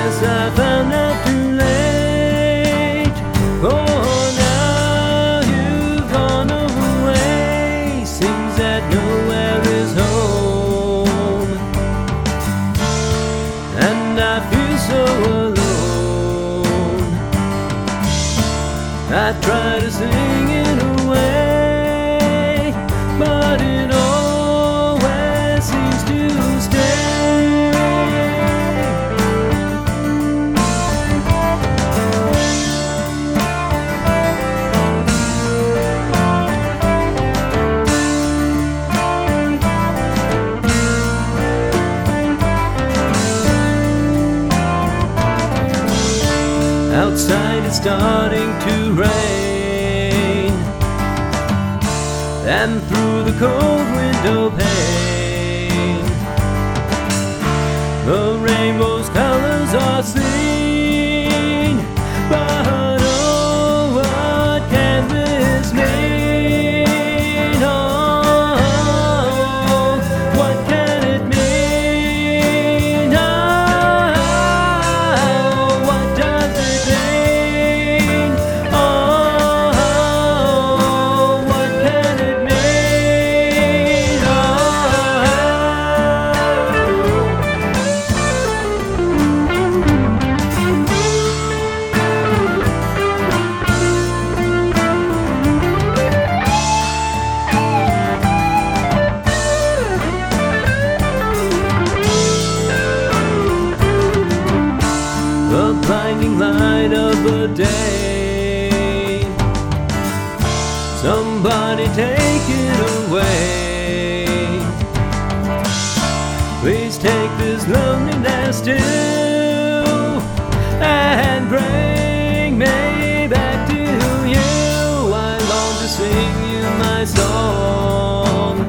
Alas, I found out too late. Oh, now you've gone away. Seems that nowhere is home, and I feel so alone. I try to sing it away, but it always seems to stay. Outside it's starting to rain, and through the cold window pane, the rainbow's colors are seen. But oh, what can this mean? Oh, what can it mean? Oh, what does it mean? Oh, what can it mean? The blinding light of the day, somebody take it away. Please take this loneliness too, and bring me back to you. I long to sing you my song.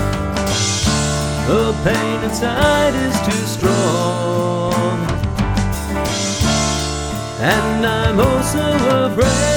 The pain inside is too strong, and I'm oh so afraid.